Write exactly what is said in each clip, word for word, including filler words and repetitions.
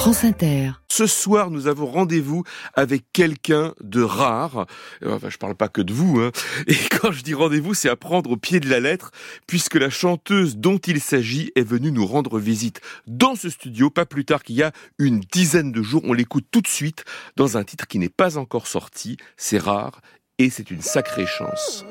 France Inter. Ce soir, nous avons rendez-vous avec quelqu'un de rare. Enfin, je parle pas que de vous, hein. Et quand je dis rendez-vous, c'est à prendre au pied de la lettre, puisque la chanteuse dont il s'agit est venue nous rendre visite dans ce studio, pas plus tard qu'il y a une dizaine de jours. On l'écoute tout de suite dans un titre qui n'est pas encore sorti. C'est rare et c'est une sacrée chance.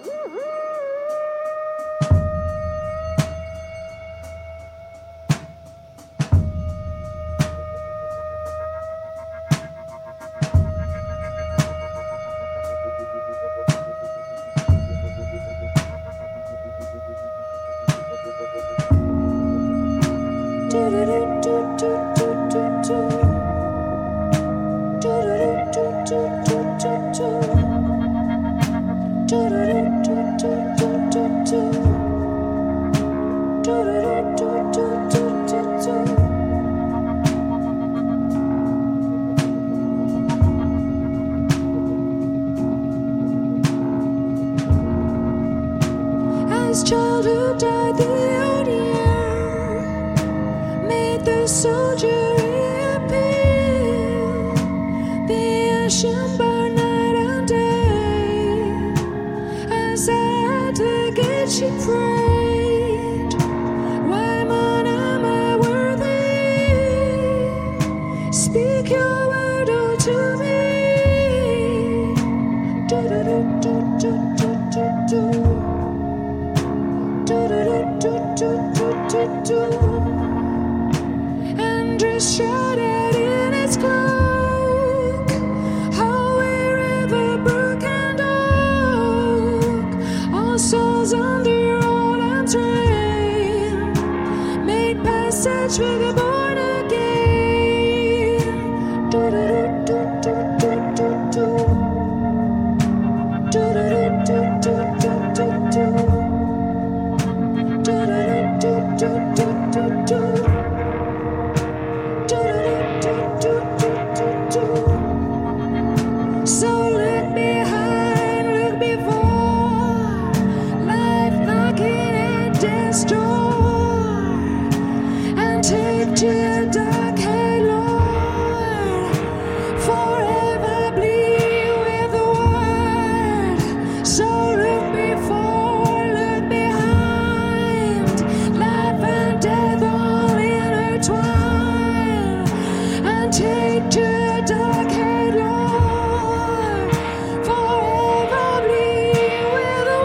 As childhood died, the old year made the soldier reappear. The ocean burned night and day. As at the gate she prayed, why, man, am I worthy? Speak your word, oh, to me. Do do do do do do do do. And dress shrouded in its cloak, how wherever brook and oak, all souls under old arms reign, made passage for the born again. Do do do do do do do do do do do do do do. So look behind, look before, life knocking at death's door, and take to your dark head, Lord, forever bleed with the word. So look before, look behind, life and death all intertwined, and take to your dark head, Lord, forever bleed with the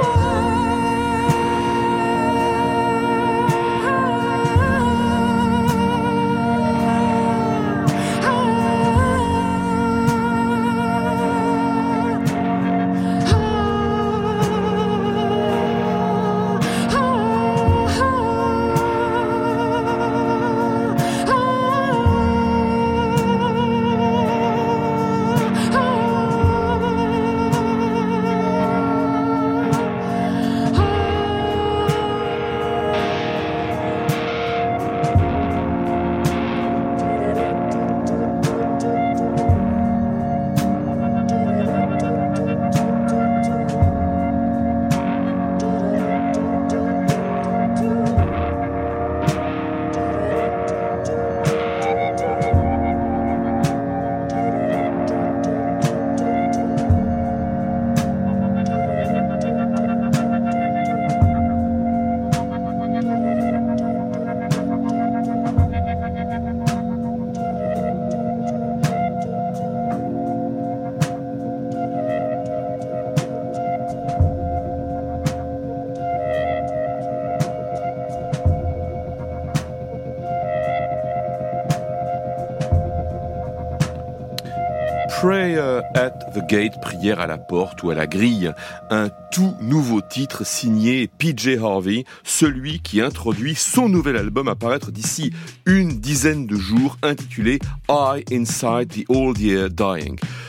Prayer at the Gate, prière à la porte ou à la grille, un tout nouveau titre signé P J Harvey, celui qui introduit son nouvel album à paraître d'ici une dizaine de jours, intitulé I Inside the Old Year Dying.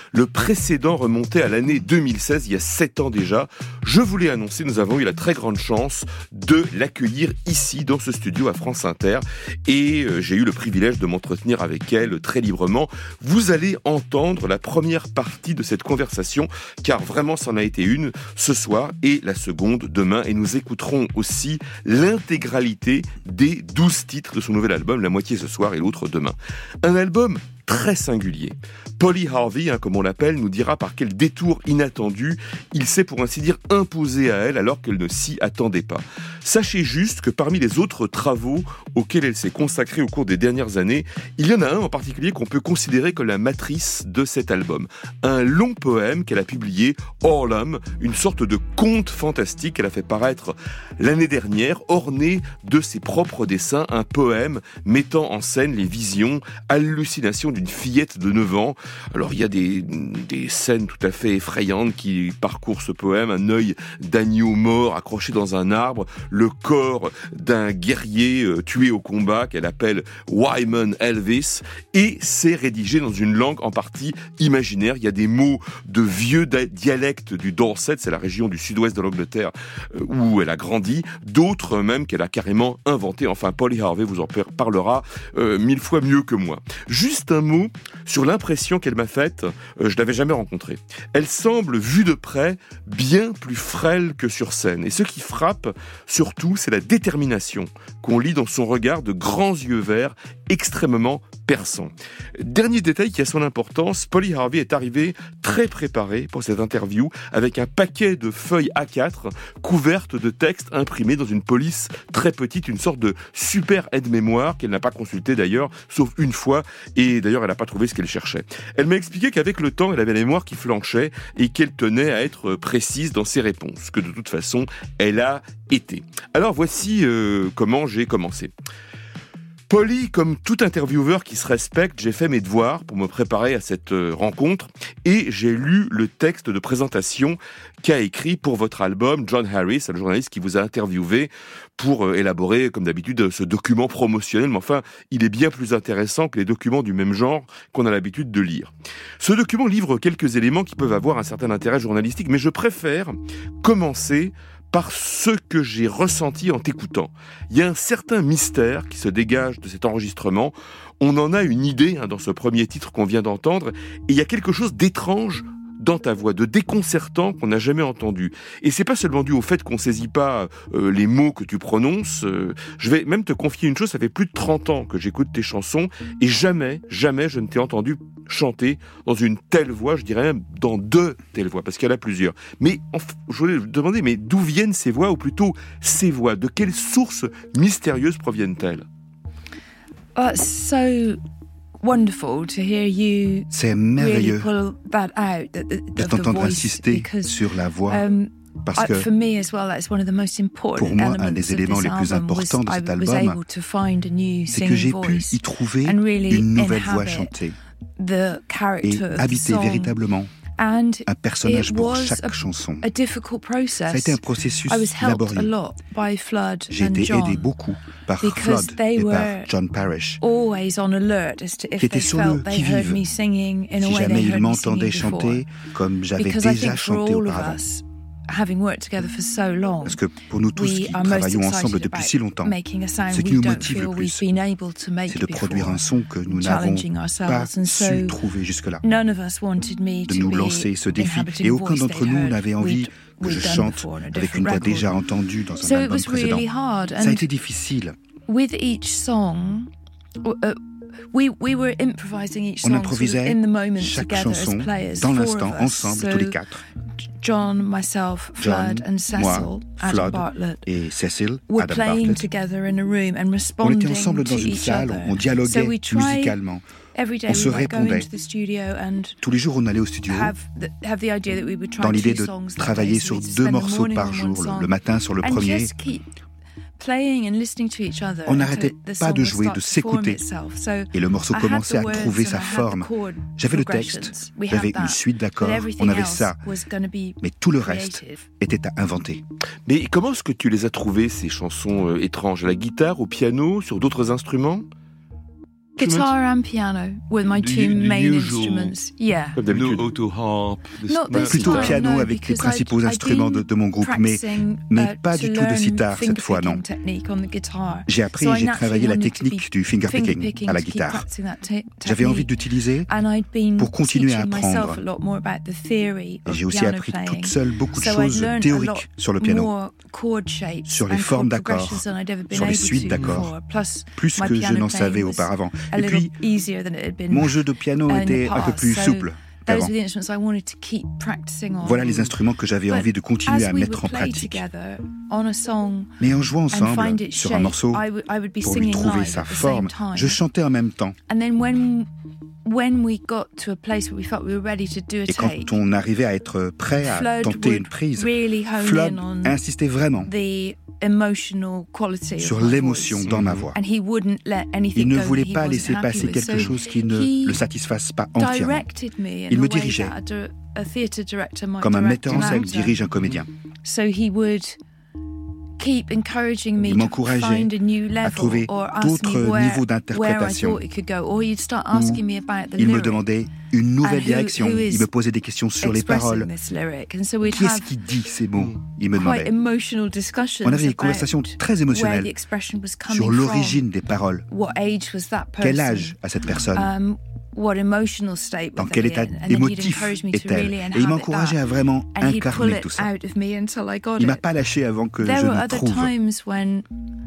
Le précédent remontait à l'année deux mille seize, il y a sept ans déjà. Je vous l'ai annoncé, nous avons eu la très grande chance de l'accueillir ici, dans ce studio à France Inter. Et euh, j'ai eu le privilège de m'entretenir avec elle très librement. Vous allez entendre la première partie de cette conversation, car vraiment c'en a été une ce soir et la seconde demain. Et nous écouterons aussi l'intégralité des douze titres de son nouvel album, la moitié ce soir et l'autre demain. Un album très singulier. Polly Harvey, hein, comme on l'appelle, nous dira par quel détour inattendu il s'est pour ainsi dire imposé à elle alors qu'elle ne s'y attendait pas. Sachez juste que parmi les autres travaux auxquels elle s'est consacrée au cours des dernières années, il y en a un en particulier qu'on peut considérer comme la matrice de cet album. Un long poème qu'elle a publié, Harlem, une sorte de conte fantastique qu'elle a fait paraître l'année dernière, orné de ses propres dessins, un poème mettant en scène les visions, hallucinations d'une fillette de neuf ans. Alors il y a des, des scènes tout à fait effrayantes qui parcourent ce poème, un œil d'agneau mort accroché dans un arbre, le corps d'un guerrier euh, tué au combat qu'elle appelle Wyman Elvis, et c'est rédigé dans une langue en partie imaginaire. Il y a des mots de vieux dialectes du Dorset, c'est la région du sud-ouest de l'Angleterre euh, où elle a grandi, d'autres même qu'elle a carrément inventés. Enfin, Polly Harvey vous en parlera euh, mille fois mieux que moi. Juste un mot sur l'impression qu'elle m'a faite, euh, je l'avais jamais rencontrée. Elle semble, vue de près, bien plus frêle que sur scène. Et ce qui frappe, surtout, c'est la détermination qu'on lit dans son regard de grands yeux verts extrêmement perçants. Dernier détail qui a son importance, Polly Harvey est arrivée très préparée pour cette interview avec un paquet de feuilles A quatre couvertes de textes imprimés dans une police très petite, une sorte de super aide-mémoire qu'elle n'a pas consulté d'ailleurs, sauf une fois, et d'ailleurs elle n'a pas trouvé ce qu'elle cherchait. Elle m'a expliqué qu'avec le temps, elle avait la mémoire qui flanchait et qu'elle tenait à être précise dans ses réponses, que de toute façon, elle a été. Alors voici euh, comment j'ai commencé. Polly, comme tout intervieweur qui se respecte, j'ai fait mes devoirs pour me préparer à cette rencontre et j'ai lu le texte de présentation qu'a écrit pour votre album John Harris, le journaliste qui vous a interviewé pour élaborer, comme d'habitude, ce document promotionnel. Mais enfin, il est bien plus intéressant que les documents du même genre qu'on a l'habitude de lire. Ce document livre quelques éléments qui peuvent avoir un certain intérêt journalistique, mais je préfère commencer par ce que j'ai ressenti en t'écoutant. Il y a un certain mystère qui se dégage de cet enregistrement. On en a une idée hein, dans ce premier titre qu'on vient d'entendre, et il y a quelque chose d'étrange dans ta voix, de déconcertant qu'on n'a jamais entendu. Et c'est pas seulement dû au fait qu'on saisit pas euh, les mots que tu prononces. Euh, je vais même te confier une chose, ça fait plus de trente ans que j'écoute tes chansons, et jamais, jamais je ne t'ai entendu chanter dans une telle voix, je dirais même dans deux telles voix, parce qu'il y en a plusieurs. Mais enfin, je voulais te demander, mais d'où viennent ces voix, ou plutôt ces voix, de quelles sources mystérieuses proviennent-elles? Uh, so wonderful to hear you C'est merveilleux really pull that out, the, the, de of the t'entendre voice, insister because, sur la voix, um, parce I- que for me as well, that's one of the most important pour moi, un elements des of éléments this les plus album was importants de I cet was album, able to find a new c'est que singing j'ai pu voice y trouver and really une nouvelle voix inhabit chantée the et character of the habiter song. véritablement And un personnage it pour was chaque a, chanson. a difficult process. Ça a été un processus I was helped a laborieux. lot by Flood J'ai and été John, aidé beaucoup par because Flood they et par were John Parrish. always on alert as to if Qui étaient they sur le felt they heard qui-vive. me singing in a Si way jamais they ils heard me m'entendaient singing before. chanter comme j'avais Because I déjà think for chanté all of auparavant. us, having worked together for so long, Parce que pour nous tous we qui are most travaillons excited ensemble depuis about si longtemps, making a sound ce qui we nous don't motive feel le we've plus, been able to make c'est de produire before, un son que nous n'avons challenging pas ourselves. And su so trouver jusque-là. none of us wanted me De to nous be lancer ce défi. inhabiting Et a aucun voice d'entre they'd nous heard n'avait envie we'd- que je we'd done chante before on a avec different une voix record. déjà entendue dans un So it album was précédent. really hard. Ça a And été difficile. with each song, uh, we we were improvising each On song sort of improvisait in the moment chaque together chanson as players, dans four l'instant, of us. ensemble, So tous les quatre. John, myself, Flood, John, and Cecil, moi, Adam Flood Bartlett, et Cecil, were Adam playing Bartlett. together in a room and On responding était ensemble to dans une each salle, other. on dialoguait So we tried musicalement. every day on se we would go répondait. into the studio and Tous les jours, on allait au studio have the, have the idea that we would try dans l'idée two de songs that travailler day, so sur we'd deux spend the morceaux morning par on one jour, le, song le matin sur le and premier. just keep playing and listening to each other On until n'arrêtait the pas song de would jouer, start de to form s'écouter. itself. So Et le morceau I had commençait the à words trouver and sa I had the forme. chord J'avais le progressions. texte, We j'avais had that. une suite But d'accords, everything on avait else ça. was gonna be Mais tout le reste creative. était à inventer. Mais comment est-ce que tu les as trouvées, ces chansons euh, étranges? À la guitare, au piano, sur d'autres instruments? Guitar and piano were my The two u- the main usual- instruments. Yeah. Comme No d'habitude. auto harp. the Not snare this Plutôt time, guitar. piano no, avec les because principaux I'd- I'd instruments de, been de mon groupe, mais, practicing, mais uh, pas to du tout de learn sitar cette fois, non. finger-picking technique on the guitar. J'ai appris So et I j'ai naturally travaillé la wanted to technique be du fingerpicking finger-picking à la to keep guitare. practicing that te- J'avais envie technique. d'utiliser And I'd been pour continuer à teaching myself apprendre. a lot more about the theory Et of j'ai aussi piano appris playing. toute seule beaucoup de So I'd choses learned a lot théoriques sur le piano, more chord shapes sur les and formes chord d'accords, progressions than I'd ever been sur les able suites to d'accords, before. Plus, plus my que je piano n'en playing savais was auparavant. a Et little puis, easier than it had been mon jeu de piano in the était un peu past. plus So souple those qu'avant. were the instruments I wanted to keep practicing on. Voilà les instruments que j'avais But envie de continuer as à we mettre en would play pratique. together on a song Mais en jouant and ensemble find its sur un shape, morceau, I would, I would be pour lui singing trouver live sa at the forme, same time. je chantais en même temps. And then when when we got to a place where we felt we were ready to do a Et take, quand on arrivait à être prêt à Flood tenter would une prise, really hone Flood in on insistait vraiment the emotional quality sur of my l'émotion voice. dans ma voix. And he wouldn't let anything Il ne go that voulait he pas wasn't laisser happy passer with. quelque So chose qui ne he le satisfasse pas entièrement. directed me in Il a me way dirigeait, that a dir- a theatre director might comme un direct metteur en an scène actor. dirige un comédien. So he would keep encouraging me Il to m'encourageait find a new level trouver or ask me d'autres where, niveaux where I d'interprétation. thought it could go. Or he'd start asking me about the Il me lyric demandait une nouvelle and who- direction. who is Il me posait des questions sur les expressing paroles. this lyric. And so we'd Qui est-ce have qui dit ces mots? Il me quite demandait. emotional discussions On avait des about conversations très where the émotionnelles expression was coming sur from. l'origine des paroles. What age was that person? Quel âge a cette personne? Um, what emotional state Dans were quel they état in? And then he'd émotif encourage me to est-elle? really Et il inhabit m'encourageait that. à vraiment And he'd pull incarner it tout ça. out of me until I got Il m'a it. pas lâché avant que There je were ne other trouve. times when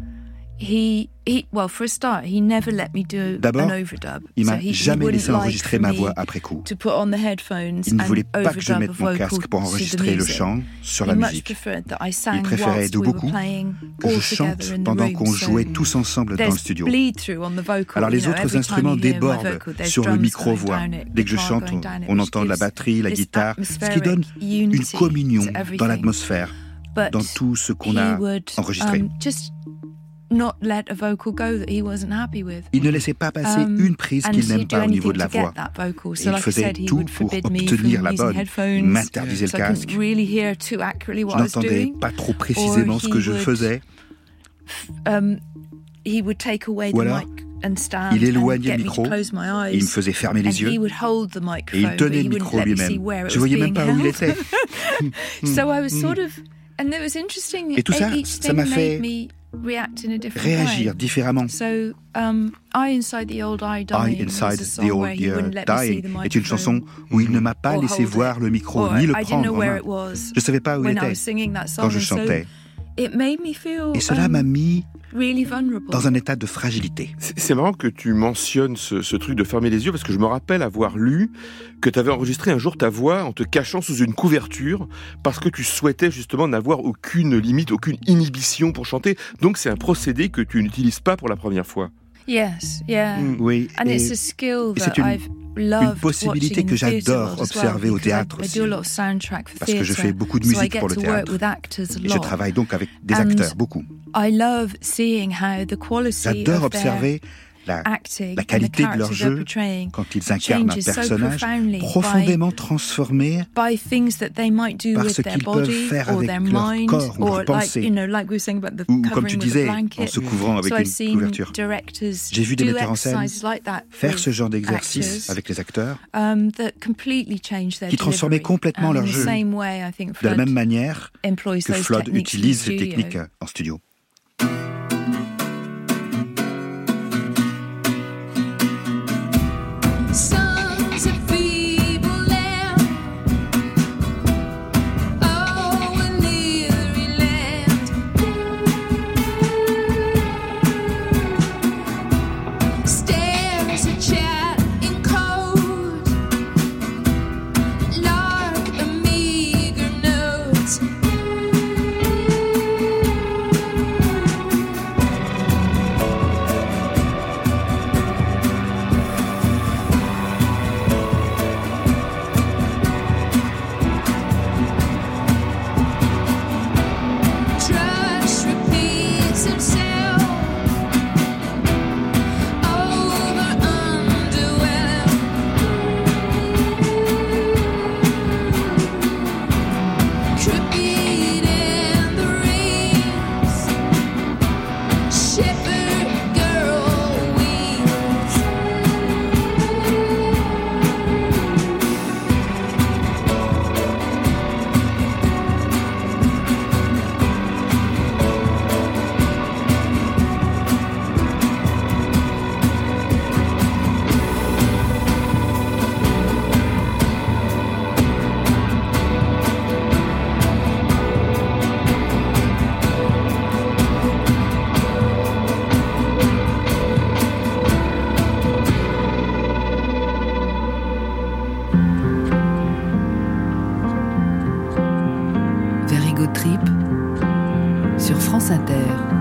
he, he, well, for a start, he never let me do D'abord, an overdub. Il So m'a he, he jamais wouldn't laissé like enregistrer for ma me voix après coup. to put on the headphones Il ne and voulait pas que je overdub mette a mon vocal casque pour to the enregistrer le music. chant sur He la much musique. preferred that I sang Il préférait whilst de we were beaucoup playing que all je chante together in the pendant room. qu'on So jouait tous ensemble dans le there's studio. bleed-through on the vocal, Alors les you know, autres every time instruments you hear my débordent vocal, there's sur le drums micro-voix. going down it, Dès que je guitar chante, going on, down it, on which entend la gives batterie, la this guitare, ce qui atmospheric donne une unity communion to everything. dans l'atmosphère, But dans tout ce qu'on he a would, enregistré. um, just not let a vocal go that he wasn't happy with. Il ne laissait pas passer Um, une prise and qu'il n'aime he'd do pas au niveau anything de la to get voix. that vocal. Et So il like I faisait said, he tout would pour forbid me from obtenir la using bonne. Il headphones. m'interdisait So le I casque. couldn't really hear too accurately Je what I was n'entendais doing. pas trop précisément ce que je he would- faisais. Um, he would take away Ou the alors, mic and stand il éloignait and le get micro me to close my et eyes. il me faisait fermer And les yeux he would hold the et microphone, il but tenait he le wouldn't micro let me see lui-même. where it Je was voyais même being pas où il held. était. So I was sort of, and it was interesting. Et tout ça, each ça thing m'a made fait me react in a different Réagir way. différemment. So, um, I Inside the Old I I Dying Inside was a the song Old where he Year wouldn't let me see Dying the est une chanson microphone où il ne m'a pas or laissé hold voir it. le micro Or ni le I didn't prendre know en where main. it was Je ne savais pas où il when I était was singing that song. quand je and so chantais. it made me feel Et cela um, m'a mis really vulnerable. dans un état de fragilité. C'est c'est marrant que tu mentionnes ce, ce truc de fermer les yeux parce que je me rappelle avoir lu que tu avais enregistré un jour ta voix en te cachant sous une couverture parce que tu souhaitais justement n'avoir aucune limite, aucune inhibition pour chanter. Donc c'est un procédé que tu n'utilises pas pour la première fois. Yes, yeah. Mm. Oui, And et it's a skill et that c'est une- I've loved possibilité watching que in the theatre j'adore world as observer well, au because I- théâtre I aussi. do a lot of soundtrack for Parce que je theatre, fais beaucoup de so I musique get pour le to work théâtre. with actors a et je lot. travaille donc avec des And acteurs, beaucoup. I love seeing how the quality J'adore of their observer la, acting la and the qualité de leur characters they're jeu portraying quand ils incarnent un changes so personnage profoundly profondément transformé by things that they might do par with ce their qu'ils peuvent body faire or avec their leur mind corps ou leur or like pensée. you know like we were saying about the Ou comme covering tu with a disais, en blanket. se couvrant avec So I've une seen couverture. directors J'ai vu des do metteurs en scène exercises like that faire with ce genre d'exercice actors, avec les acteurs um, that completely change their qui transformaient delivery. complètement Um, leur in the jeu. same way, I think de la Flood même manière employs que those Flood techniques in utilise the ces studio. techniques en studio. Sons of feeble lamb, oh, a weary land. Stairs a chat in code, lark a meager note. France Inter.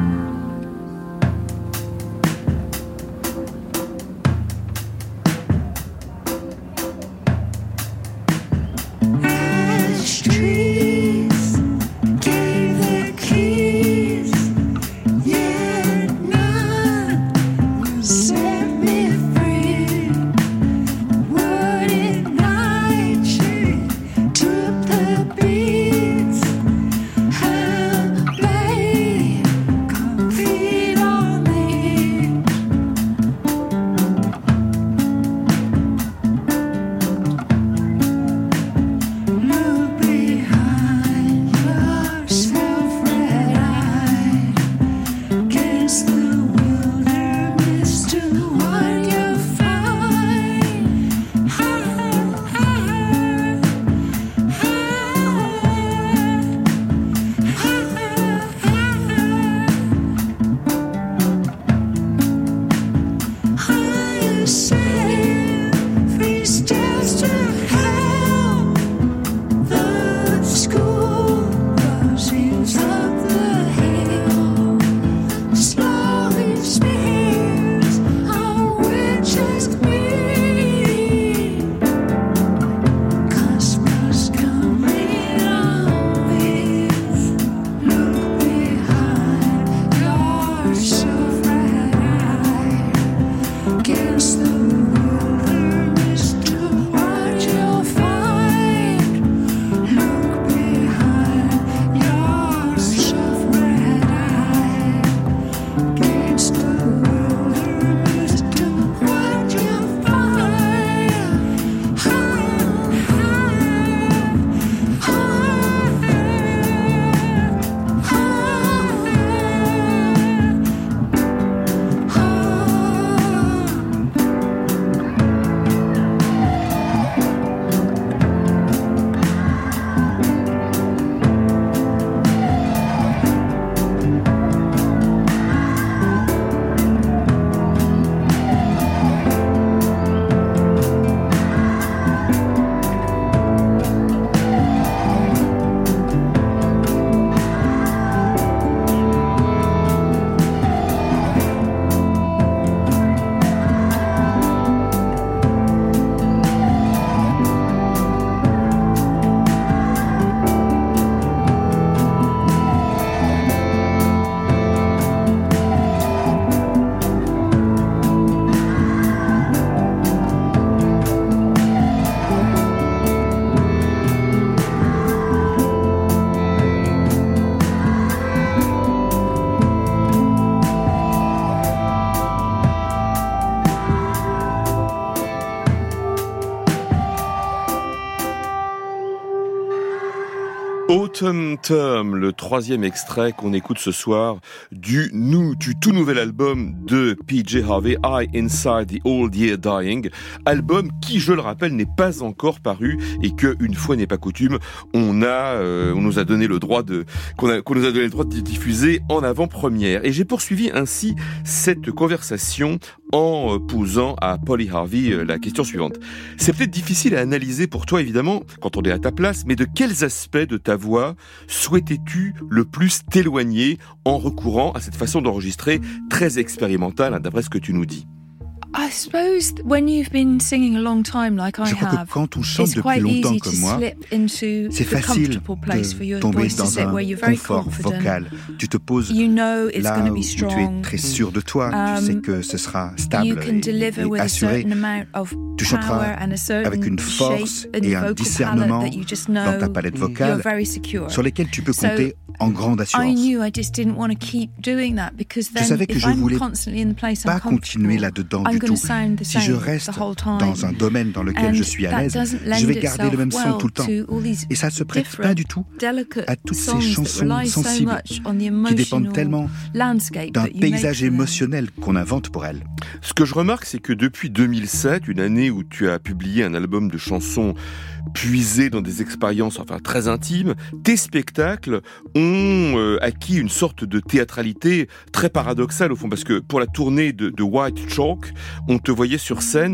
Autumn Term, le troisième extrait qu'on écoute ce soir du, nou, du tout nouvel album de P J Harvey, I Inside the Old Year Dying, album qui, je le rappelle, n'est pas encore paru et que, une fois n'est pas coutume, on a, euh, on nous a donné le droit de, qu'on, a, qu'on nous a donné le droit de diffuser en avant-première. Et j'ai poursuivi ainsi cette conversation en posant à Polly Harvey la question suivante. C'est peut-être difficile à analyser pour toi, évidemment, quand on est à ta place, mais de quels aspects de ta voix souhaitais-tu le plus t'éloigner en recourant à cette façon d'enregistrer très expérimentale, hein, d'après ce que tu nous dis? I suppose when you've been singing a long time like I Je crois have, que quand on chante it's depuis quite longtemps easy comme to moi, slip into c'est the facile comfortable place for de your tomber voice to dans sit where un you're very confort confident. vocal. Tu te poses You know it's là going to où be tu es strong. très sûr de toi, Um, tu sais que ce sera You stable can et, deliver et with a assuré. certain amount of Tu power chanteras and a certain avec une force shape and et un vocal discernement palette that you just dans ta know palette you're vocale very secure. sur lesquels tu peux So, compter en grande I assurance. knew I just didn't want to keep doing that because then savais que if je I'm voulais constantly in the place pas I'm continuer comfortable, là-dedans I'm du going tout. to sound the Si je same reste the whole time. dans un domaine dans lequel And je suis à that l'aise, doesn't je lend vais garder le même itself son well tout le temps. to all these Et ça se prête pas different, du tout delicate à toutes ces songs that chansons rely so sensibles much on the qui dépendent emotional tellement landscape d'un that you make paysage for them. émotionnel qu'on invente pour elles. Ce que je remarque, c'est que depuis deux mille sept, une année où tu as publié un album de chansons puisées dans des expériences enfin très intimes, tes spectacles ont euh, acquis une sorte de théâtralité très paradoxale au fond, parce que pour la tournée de, de White Chalk, on te voyait sur scène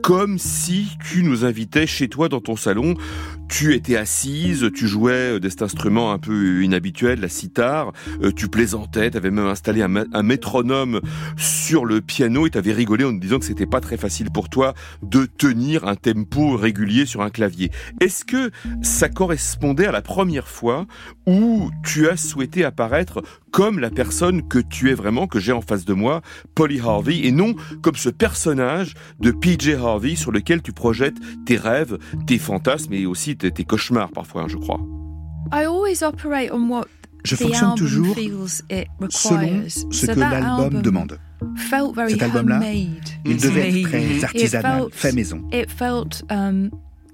comme si tu nous invitais chez toi dans ton salon. Tu étais assise, tu jouais de cet instrument un peu inhabituel, la sitar, euh, tu plaisantais, tu avais même installé un, ma- un métronome sur le piano et tu avais rigolé en nous disant que c'était pas très facile pour toi de tenir un tempo régulier sur un clavier. Est-ce que ça correspondait à la première fois où tu as souhaité apparaître comme la personne que tu es vraiment, que j'ai en face de moi, Polly Harvey, et non comme ce personnage de P J Harvey sur lequel tu projettes tes rêves, tes fantasmes et aussi tes, tes cauchemars parfois, hein, je crois. I always operate on what Je the fonctionne album toujours feels it selon requires. ce So que that l'album album demande. felt very Cet album-là, homemade. Il to devait me. être très artisanal, felt- fait maison. It felt um,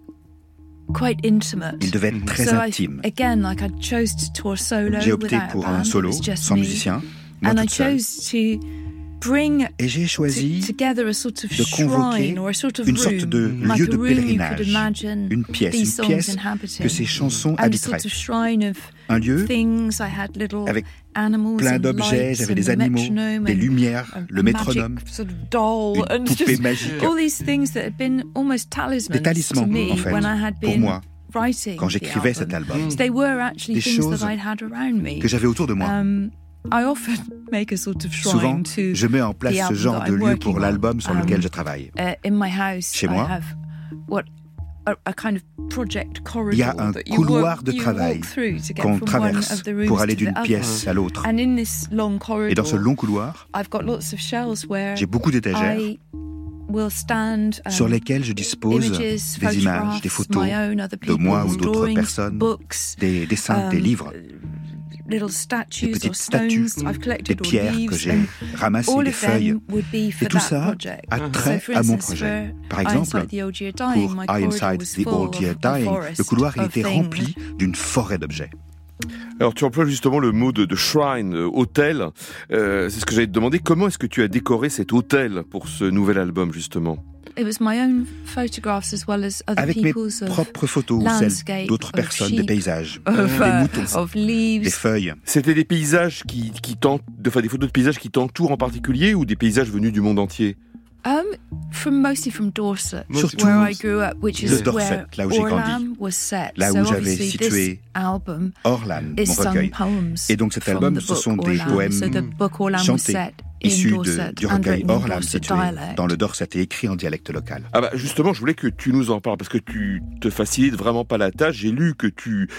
quite intimate. Il devait être très So I- intime. again, like I chose to tour solo J'ai opté without a pour band, un it solo, was just sans me. musicien, moi And I toute seule. chose to bring Et j'ai t- choisi together a sort of de convoquer shrine or a sort of une room, sorte de like lieu a de room you could pèlerinage, imagine une pièce, these une songs pièce inhabiting. que ces chansons And a habiteraient. sort of shrine of Un lieu things. I had little avec animals plein and d'objets, lights j'avais and des the animaux, metronome des and lumières, a le magic métronome, sort of doll une and poupée just magique. all these things that had been almost talismans Des talismans, to me en fait, when I had pour been moi, writing quand the j'écrivais cet album. album, So they were actually Des things choses that I'd had around me. que j'avais autour de moi. Um, I often make a sort of Souvent, shrine to je mets en place the ce album genre that de I'm lieu working pour on. l'album sur Um, lequel je travaille. Uh, in my house, Chez I moi, have what a, a kind of project corridor il y a un that you couloir walk- de you travail walk through to get qu'on from one traverse of the rooms pour aller to the d'une other. pièce à l'autre. And in this long corridor, Et dans ce long couloir, I've got lots of shelves where j'ai beaucoup d'étagères I will stand um, sur lesquelles je dispose images, des images, des photographs, photos my own, other de moi people's ou d'autres drawings, personnes, books, des dessins, des um, livres, little statues des or petites stones statues, I've des collected or pierres que leaves, j'ai and ramassées, all des of feuilles. them would be for Et tout that ça project. a So trait for à mon instance, projet. for Par Eye exemple, Inside the Old Year Dying, pour my Eye corridor Inside was the full Old Year of a Dying, forest le couloir il of était things. rempli d'une forêt d'objets. Alors tu emploies justement le mot de, de shrine, euh, hôtel. Euh, c'est ce que j'allais te demander. Comment est-ce que tu as décoré cet hôtel pour ce nouvel album justement ? It was my own photographs as well as other Avec mes people's of propres photos ou landscape, celles d'autres of personnes, des sheep, paysages, of, des uh, moutons, of leaves. des feuilles. C'était des paysages qui, qui t'en- enfin des photos de paysages qui t'entourent en particulier ou des paysages venus du monde entier ? Um, from mostly from Dorset, Surtout where I grew up, which de is Dorset, where là où j'ai grandi. Orlam was set. Là so où j'avais obviously situé this album Orlan, is mon sung recueil. poems Et donc cet from album, the ce book sont des Orlam. poèmes So the book Orlam was chantés, set in issus de- Dorset du and recueil written in Orlan Dorset situé dialect. dans le Dorset et écrit en dialecte local. Ah bah justement, je voulais que tu nous en parles parce que tu te facilites vraiment pas la tâche. J'ai lu que tu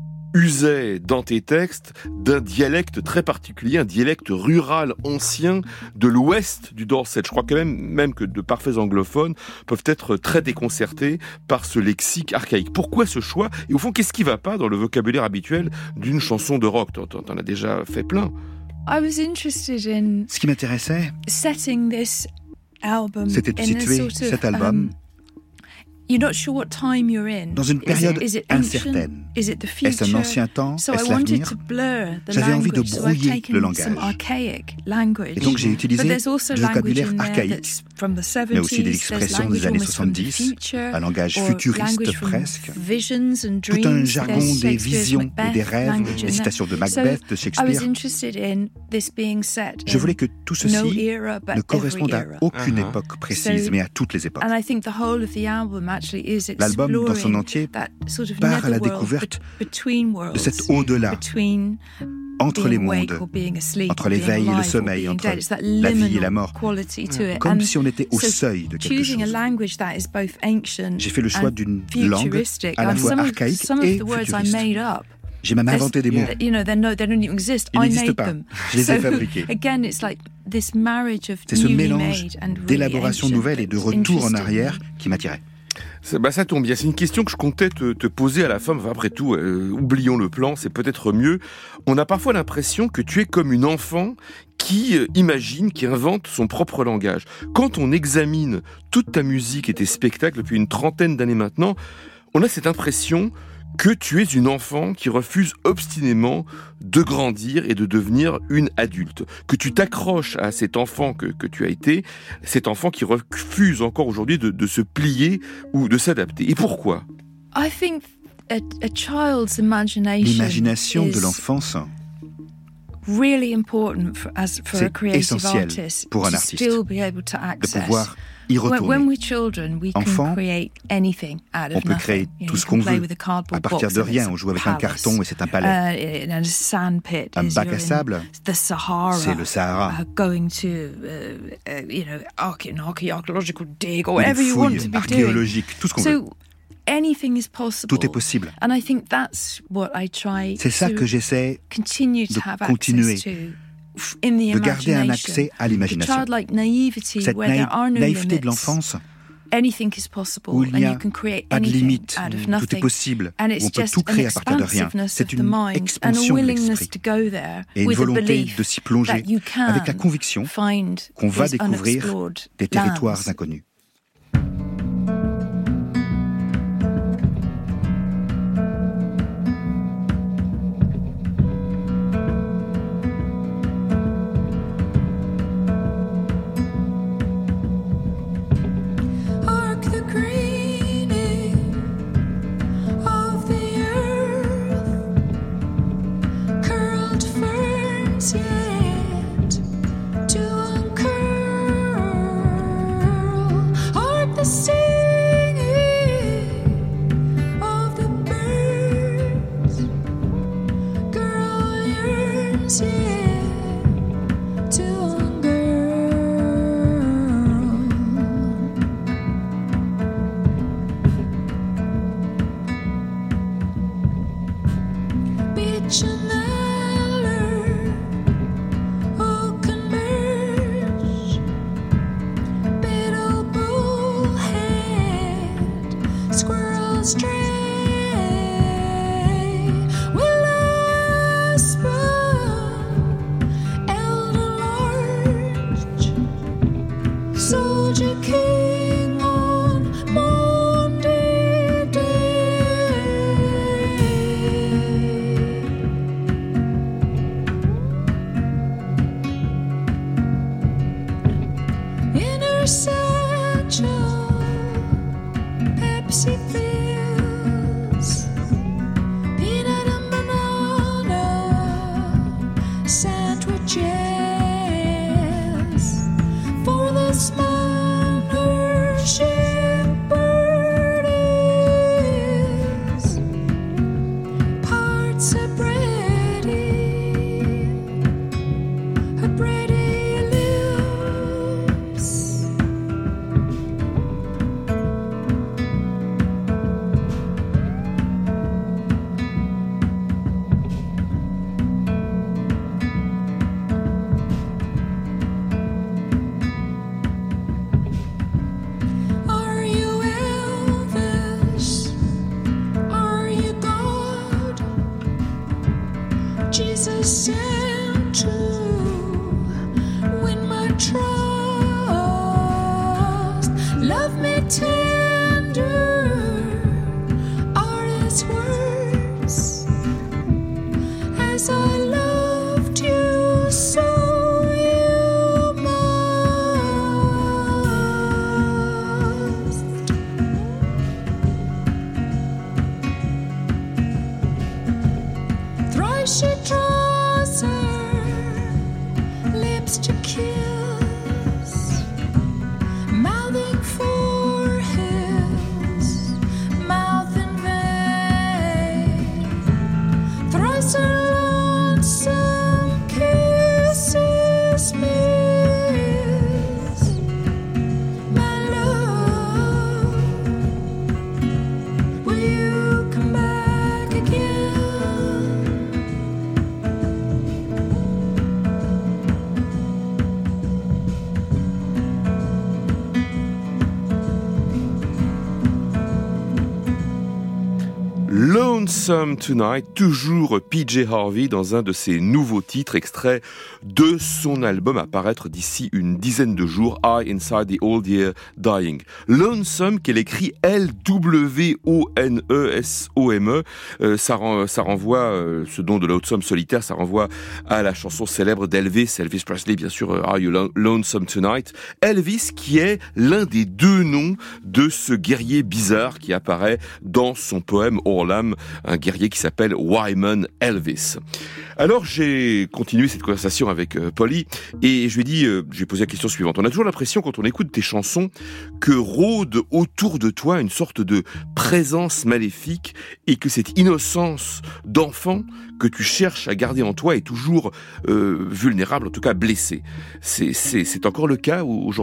usais dans tes textes d'un dialecte très particulier, un dialecte rural ancien de l'ouest du Dorset. Je crois quand même, même que de parfaits anglophones peuvent être très déconcertés par ce lexique archaïque. Pourquoi ce choix ? Et au fond, qu'est-ce qui va pas dans le vocabulaire habituel d'une chanson de rock ? T'en, t'en as déjà fait plein. I was interested in Ce qui m'intéressait, setting this album c'était de in a situer sort of, cet album um, you're not sure what time you're in. dans une Is it- période is it ancient? incertaine. Is it the Est-ce un future? ancien temps? So Est-ce I wanted l'avenir? to blur the J'avais envie de language, so I've brouiller taken le some langage. archaic language. Et donc j'ai But utilisé there's also du language vocabulaire in there archaïque, that's from the seventies, mais aussi des there's expressions language des années almost from the soixante-dix, future, un langage or futuriste language from presque, visions and tout un dreams. jargon There's des Shakespeare's visions et Macbeth des rêves, language in des there. citations de So Macbeth, de I was Shakespeare. interested in this being set Je in voulais que tout no ceci era, but ne corresponde every à era. aucune Uh-huh. époque précise, So- mais à toutes les époques. And I think the whole of the album actually is L'album dans son exploring entier that sort of part à la netherworld découverte bet- between worlds, de cet au-delà, between entre les being awake mondes, or being asleep, entre or being l'éveil et le alive or sommeil, being entre dead. It's that la vie et la liminal mort. quality to it. comme And si on était au so seuil de quelque choosing a chose. language that is both ancient J'ai fait le choix and d'une langue futuristic. à la And fois some of- archaïque some of et the words I futuriste. made up. J'ai même There's- inventé des mots. You know, they're no, they don't even exist. Ils I n'existent made pas. them. Je les ai So, fabriqués. Again, it's like this marriage of C'est ce newly mélange made and really d'élaboration ancient nouvelle et de that's retour en interesting. arrière qui m'attirait. Ça, bah ça tombe bien, c'est une question que je comptais te, te poser à la fin. Enfin, après tout, euh, oublions le plan, c'est peut-être mieux. On a parfois l'impression que tu es comme une enfant qui euh, imagine, qui invente son propre langage. Quand on examine toute ta musique et tes spectacles depuis une trentaine d'années maintenant, on a cette impression que tu es une enfant qui refuse obstinément de grandir et de devenir une adulte. Que tu t'accroches à cet enfant que, que tu as été, cet enfant qui refuse encore aujourd'hui de, de se plier ou de s'adapter. Et pourquoi ? I think a, a child's imagination L'imagination de is l'enfance, really important for, as, for a C'est creative essentiel artist pour un to artiste still be able to de access pouvoir y when, retourner. when we're children, we Enfant, can create anything out of On peut nothing. créer You know, tout you ce can qu'on play veut. with a cardboard À partir box de and rien, it's on joue avec a un palace. carton et c'est un palais. Uh, and a sand pit Un is bac you're à in sable, the Sahara. c'est le Sahara. Uh, going to, uh, uh, you know, arche- an archaeological dig or Ou des whatever you want to fouilles be doing. archéologiques, tout ce qu'on veut. So anything is possible. Tout est possible. And I think that's what I try C'est ça to que j'essaie continue to de have continuer, access to f- in the de garder un imagination. accès à The l'imagination. childlike naivety Cette where there are naï- no naïveté de limits. l'enfance, Anything is possible où il and n'y a you can create pas de anything limite, out of tout est nothing. possible, And où it's on peut just tout an créer à partir de rien. expansiveness C'est of the une mind and a expansion de willingness l'esprit to go there et une with a volonté belief de s'y plonger that you can avec la conviction find qu'on va these découvrir unexplored des territoires lands. inconnus. Hark the greening of the earth, curled ferns yet to uncurl. Hark the singing of the birds, girl yearns yet to ungirl. Beach and Eller, oak and birch, biddle bullhead, squirrel stray, willow aspen, elder larch, soldier king on Monday day. In her satchel, Pepsi fills, peanut and banana sandwiches for this man her shepherd is. Parts of bready, her bready lips. Are you Elvis? Are you God? Jesus sent to win my trust. Love me tender are his words. As I loved you, so you must. Thrice she draws her lips to kiss, mouthing for his mouth in vain. Thrice her lonesome kisses miss, my love. Will you come back again? Lonesome Tonight, toujours P J Harvey dans un de ses nouveaux titres extraits de son album à paraître d'ici une dizaine de jours, I Inside the Old Year Dying. Lonesome qu'elle écrit L W O N E S O M E, euh, ça, ren- ça renvoie, euh, ce don de Lonesome solitaire, ça renvoie à la chanson célèbre d'Elvis, Elvis Presley bien sûr, euh, Are You Lo- Lonesome Tonight. Elvis qui est l'un des deux noms de ce guerrier bizarre qui apparaît dans son poème Orlam un guerrier qui s'appelle Wyman Elvis. Alors j'ai continué cette conversation avec euh, Polly et je lui ai dit, euh, je lui ai posé la question suivante. On a toujours l'impression quand on écoute tes chansons que rôde autour de toi une sorte de présence maléfique et que cette innocence d'enfant que tu cherches à garder en toi est toujours euh, vulnérable, en tout cas blessée. C'est, c'est, c'est encore le cas aujourd'hui ?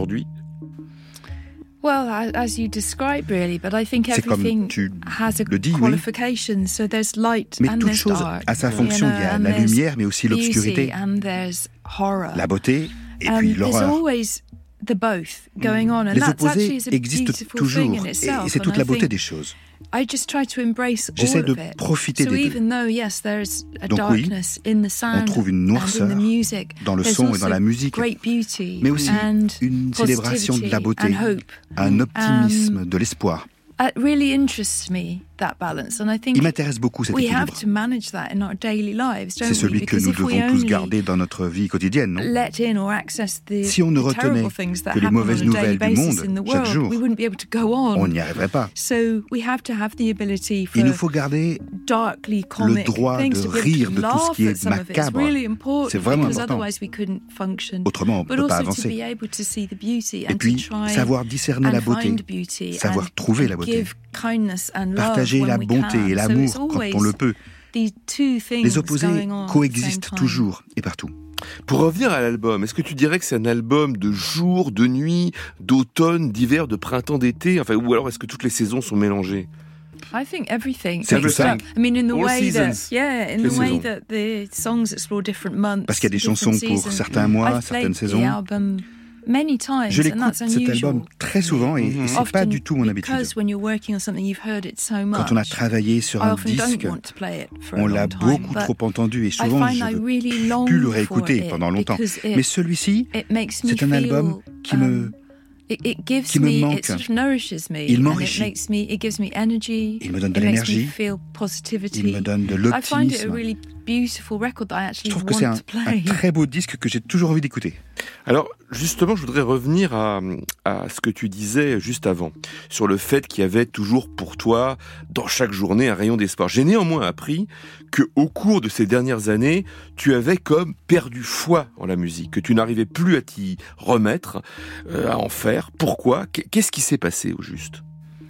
Well, as you describe, really, but I think C'est comme everything tu has a le dis, oui. qualification. So there's light Mais and toute there's chose dark. a sa fonction. you Il y a know, la and there's lumière, mais aussi beauty l'obscurité, and there's horror. la beauté et Um, puis there's l'horreur. always the both going on, and Les that's opposés actually is a existent beautiful thing toujours in et itself. c'est and toute I la beauté think des choses. I just try to embrace all J'essaie de of it. profiter so des deux. even though yes, there's a Donc oui, darkness in the On sound trouve une and noirceur in the music, dans le there's son et dans also la musique, great beauty mais aussi and une célébration de la beauté, and hope. un optimisme, Um, de l'espoir. It really interests me, that balance, and I think Il m'intéresse beaucoup cet we have équilibre. to manage that in our daily lives, don't C'est celui we? que Because nous if we devons tous only garder dans notre vie quotidienne, non ? let in or access the, Si on ne the retenait terrible things that que les happen on mauvaises a daily nouvelles du basis monde in the chaque world, jour, we wouldn't be able to go on. On n'y arriverait pas. So we have to have the ability for Il nous faut garder darkly comic droit things de to be able rire to de tout ce laugh qui at est some of it. It's macabre. really important C'est vraiment because important. otherwise we couldn't function. Autrement, on ne But peut pas also to be avancer. able to see the beauty Et and puis, to try savoir discerner la and beauté, find beauty savoir and, trouver and la beauté, give kindness and love partager when la we bonté can. et So l'amour it's quand always on le peut. these two things Les opposés going on at the coexistent same time. toujours et partout. Pour revenir à l'album, est-ce que tu dirais que c'est un album de jour, de nuit, d'automne, d'hiver, de printemps, d'été, enfin, ou alors est-ce que toutes les saisons sont mélangées ? I think everything. C'est mixed everything. up. I mean, in the All way that, seasons. yeah, in Les the way saisons. that the songs explore different months. Parce qu'il y a des different chansons pour seasons. certains mois, I've certaines played saisons. The album many times, Je and l'écoute that's cet unusual. album très souvent et, et c'est pas Often du tout mon habitude. because when you're working on something, you've heard it so much. Quand on a travaillé sur I un often disque, don't want to play it for on a l'a long time, beaucoup but trop entendu et I souvent find je I veux really long plus le for réécouter it pendant longtemps. because it- Mais celui-ci, it makes me c'est un feel, album qui um, me It, it gives qui me me, manque. it sort of nourishes me, Il and m'enrichit. it makes me, it gives me energy. Il me donne de it makes me l'énergie. feel positivity. il me donne de I find it a l'optimisme. really beautiful record that I Je actually trouve que c'est want un, to play. un très beau disque que j'ai toujours envie d'écouter. Alors, justement, je voudrais revenir à, à ce que tu disais juste avant, sur le fait qu'il y avait toujours pour toi, dans chaque journée, un rayon d'espoir. J'ai néanmoins appris que, au cours de ces dernières années, tu avais comme perdu foi en la musique, que tu n'arrivais plus à t'y remettre, euh, à en faire. Pourquoi ? Qu'est-ce qui s'est passé, au juste ?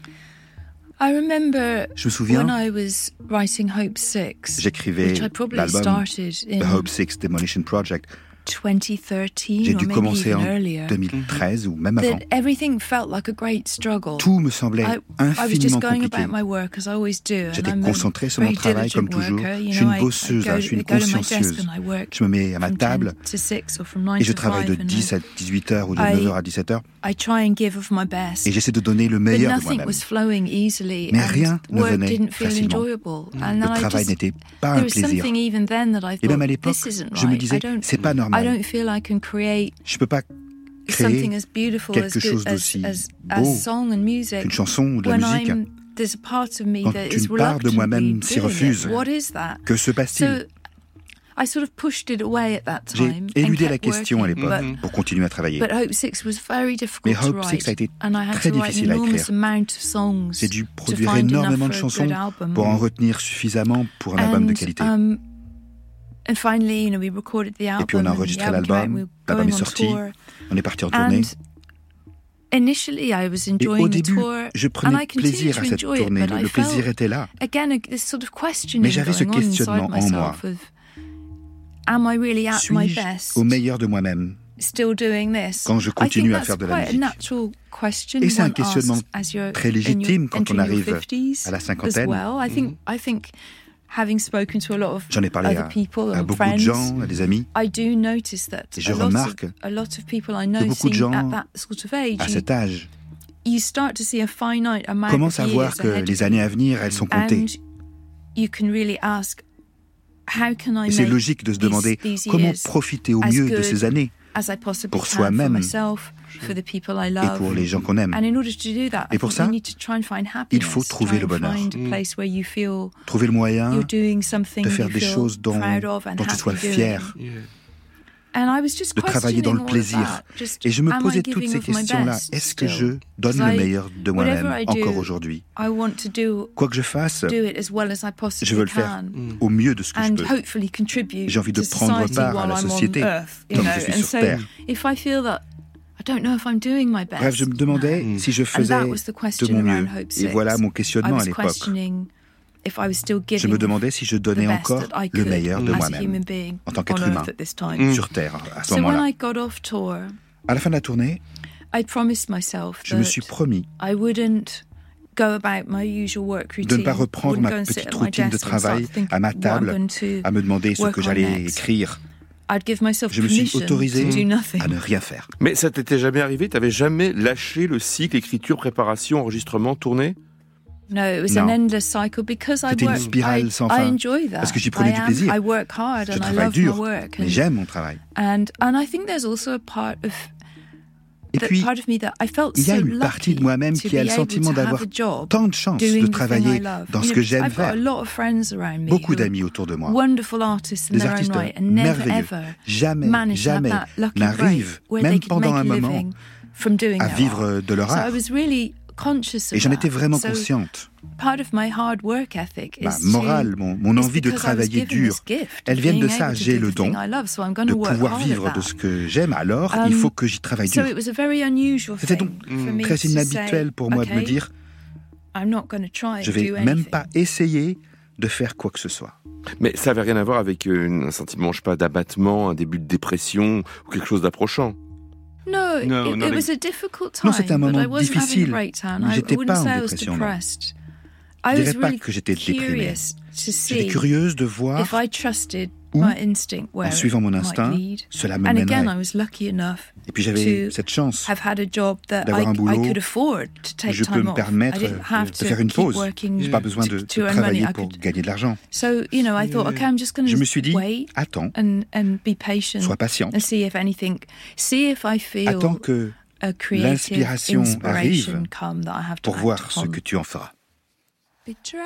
I remember Je me souviens, when I was writing Hope Six, j'écrivais which I probably l'album started in The Hope Six Demolition Project. twenty thirteen J'ai or dû maybe commencer even en earlier. deux mille treize ou même avant. That everything felt like a great struggle. Tout me semblait I, I was infiniment just going compliqué. about my work as I always do. and J'étais I'm a concentré sur mon very travail comme diligent toujours. worker. You Je suis know, une I- bosseuse, I hein, go- je suis une I go to my desk consciencieuse. and I work Je me mets à ma from table ten to six or from nine et je to travaille de five, and dix à dix-huit heures ou de I- neuf heures à dix-sept heures I try and give of my best. et j'essaie de donner le But meilleur de nothing moi-même. was flowing easily, Mais and rien ne work venait didn't feel facilement. enjoyable. And Le then I travail just, n'était pas un there was plaisir. something even then that I Et même à thought, l'époque, this isn't je me right. disais, I don't, c'est pas I normal. don't feel I can create Je peux pas something créer as beautiful quelque as, chose good, as, d'aussi as, beau as song and music qu'une chanson ou de la when musique. I'm, there's a part of me Quand that une is part de reluctantly moi-même s'y doing refuse. it. What is that? Que se passe-t-il? So I sort of pushed it away at that J'ai time. éludé and la kept question à working, l'époque but- pour continuer à travailler. But Hope Six was very difficult Mais to Hope write, Six a été and I had très to write an difficile à enormous écrire. amount of songs J'ai dû to produire find énormément enough de for a chansons good album. pour en retenir suffisamment pour un album de And, qualité. um, and finally, you know, we recorded the album. Et puis on a and the enregistré album came out, l'album, we were l'album est going on sorti, tour. on est parti en tournée. And initially, I was Et au enjoying the début, tour, je and prenais I continued plaisir to à cette enjoy it, tournée. but Le, I le felt plaisir était là. again a, this sort of questioning Mais j'avais ce going on inside questionnement en moi. myself of, am I really at my Suis-je best? au meilleur de moi-même Still doing this? quand je I continue think à that's faire de la quite a musique? natural question Et c'est un one questionnement asks as you're très in your- légitime quand on entering your arrive fifties à la as cinquantaine. well. I think, I think having spoken to a lot of J'en ai parlé other à, people à and beaucoup friends, de gens, à des amis. I do notice that Et je a lot, remarque of, a lot of people I know beaucoup de sing gens at that sort of age, À you, cet âge, you start to see a finite amount commencent of à voir years que ahead of les années you. à venir, elles sont comptées. And you can really ask, how can I Et c'est make logique de se these- demander these comment years profiter au as mieux de good ces années as I possibly pour can for soi-même myself, for the people I et love. pour les gens qu'on aime. And in order to do that, I Et pour think ça, you need to try and find happiness. il faut trouver try le and bonheur. Find a place where you feel Trouver le moyen you're doing something de faire you des feel choses dont, proud of and dont tu happy sois doing. fier. Yeah. And I was just de travailler dans le questioning all of plaisir. that. Just, Et je me am I posais toutes giving ces of my questions-là. best Est-ce que still? je donne Because le I- meilleur de whatever moi-même I do, encore aujourd'hui? I want to do Quoi que je fasse, do it as well as I possibly je veux le faire can. au mieux de ce que je And peux. hopefully contribute J'ai envie de to prendre society part à while la I'm on société, Earth, you tant que know. je suis And sur so, Terre. if I feel that I don't know if I'm doing my best. Bref, je me demandais Mm. si je And faisais that was the de question mon mieux. around Hope Et Six. voilà mon I questionnement à was l'époque. questioning if I was still Je giving me demandais si je the donnais best encore that I le could meilleur de as a moi-même human being en tant on qu'être humain. Earth at this time. Mm. sur Terre à ce So when moment-là. I got off tour, À la fin de la tournée, I promised myself je me that suis promis I wouldn't go about my usual work routine. de ne pas reprendre Wouldn't ma go and sit petite at my routine de desk and start travail thinking à ma what I'm table, going to à me demander ce work que on j'allais next. écrire. I'd give myself Je me suis permission autorisé to do nothing. à ne rien faire. Mais ça t'était jamais arrivé? T'avais jamais lâché le cycle écriture, préparation, enregistrement, tournée? No, it was Non. an endless cycle because I C'était une work. spirale I, sans I fin. enjoy that. Parce que j'y prenais I du am- plaisir. I work hard Je and I travaille love dur, my work. mais And, j'aime mon travail. and and I think there's also a part of Et that puis, part of me that I felt il y a so une partie lucky de moi-même to qui a be le able sentiment to have d'avoir a job tant de chance doing de the thing I travailler love. dans You ce know, que because j'aime I've got a faire. lot of friends around me Beaucoup who d'amis autour de moi. are wonderful artists in Des their own artistes right and never merveilleux. ever Jamais, managed to have jamais that lucky n'arrivent, break where même they could pendant make un a moment, living from doing à their vivre art. de leur So I art. was really conscious of Et j'en that. étais vraiment So consciente. part of my hard work ethic Ma is morale, to, mon, mon is envie de because I was travailler given dur, this gift elles of viennent de being ça. able to J'ai do le the thing don I love, so I'm going de to work pouvoir hard at vivre that. de ce que j'aime, alors Um, il faut que j'y travaille So dur. it was a very unusual C'était thing donc for me très to inhabituel say, pour moi de me okay, dire I'm not going to try je and vais do même anything. pas essayer de faire quoi que ce soit. Mais ça avait rien à voir avec euh, un sentiment, je sais pas, d'abattement, un début de dépression ou quelque chose d'approchant. No, No, it, not it was a- a difficult time, Non, c'était un but moment I wasn't having difficile, a breakdown. mais I j'étais wouldn't pas en say I was dépression, non. depressed. Je I was dirais pas really que j'étais déprimé. curious to J'étais see curieuse de voir if I trusted où, my instinct where en suivant mon it might instinct, lead. cela me And again, I mènerait. was lucky enough Et puis j'avais to cette chance have had a job that I, d'avoir un I boulot could afford to où take je peux time me off. permettre I didn't have de to faire une keep pause. working J'ai pas besoin de, to, de to earn money. travailler I pour could. gagner de l'argent. So you know, I thought, okay, I'm just going Je me to suis dit, wait attends, and and be patient sois patiente. and see if anything, see if I feel Attends que a creative l'inspiration inspiration arrive come that I have to pour act voir ce upon. que tu en feras. Bedraggled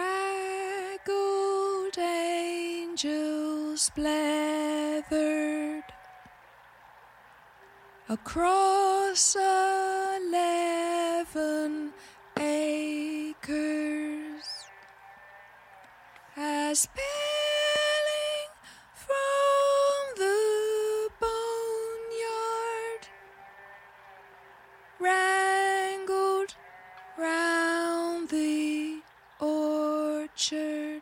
angels blathered across eleven acres as spilling from the boneyard wrangled round the orchard.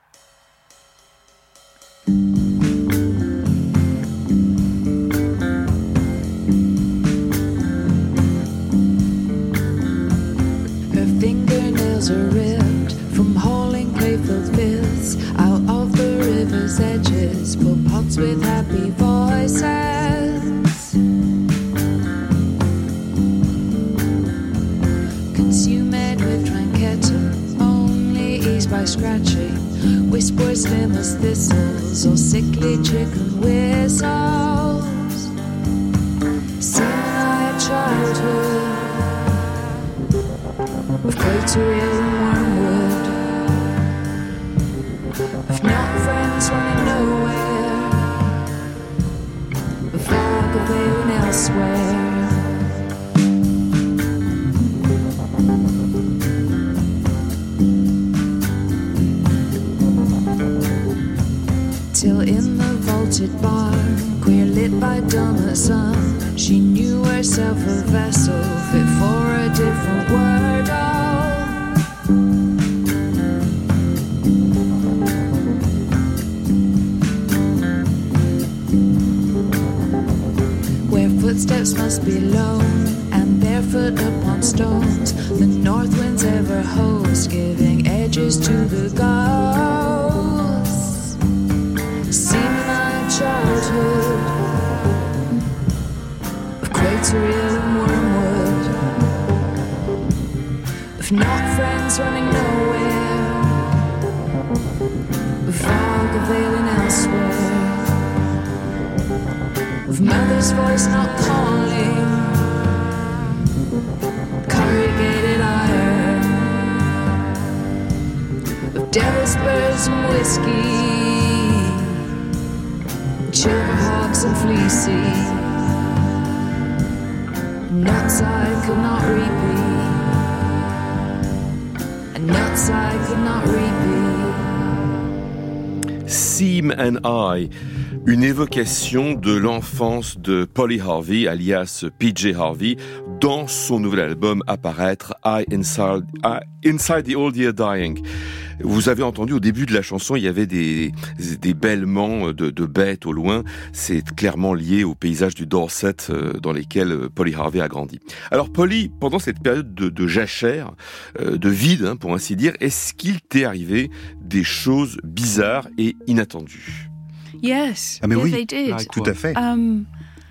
Her fingernails are ripped from hauling playful fifths out of the river's edges for pots with happy voices. Consumed with Tranquetta, only eased by scratching. Whispers slim as thistles or sickly chicken whistles. Semi childhood of Quaterial wormwood, of not friends running nowhere, of fog of ailing elsewhere. Till in the vaulted barn, queer lit by dawn sun, she knew herself a vessel fit for a different world. Where footsteps must be low and barefoot upon stones, the north wind's ever host, giving edges to the ghosts. See my childhood of Quaterial and wormwood, of not friends running nowhere, of fog of ailing elsewhere, of mother's voice not calling, corrugated iron, of devil's spurs and whiskey, Silverhawks and fleecy nuts I could not repeat, and nuts I could not repeat. Seam and I, une évocation de l'enfance de Polly Harvey, alias P J Harvey, dans son nouvel album à paraître, I Inside, I Inside the Old Year Dying. Vous avez entendu au début de la chanson, il y avait des, des bêlements de, de bêtes au loin. C'est clairement lié au paysage du Dorset euh, dans lesquels Polly Harvey a grandi. Alors Polly, pendant cette période de, de jachère, euh, de vide hein, pour ainsi dire, est-ce qu'il t'est arrivé des choses bizarres et inattendues? Yes, Ah mais yeah, oui, they did. Like tout à fait. Um,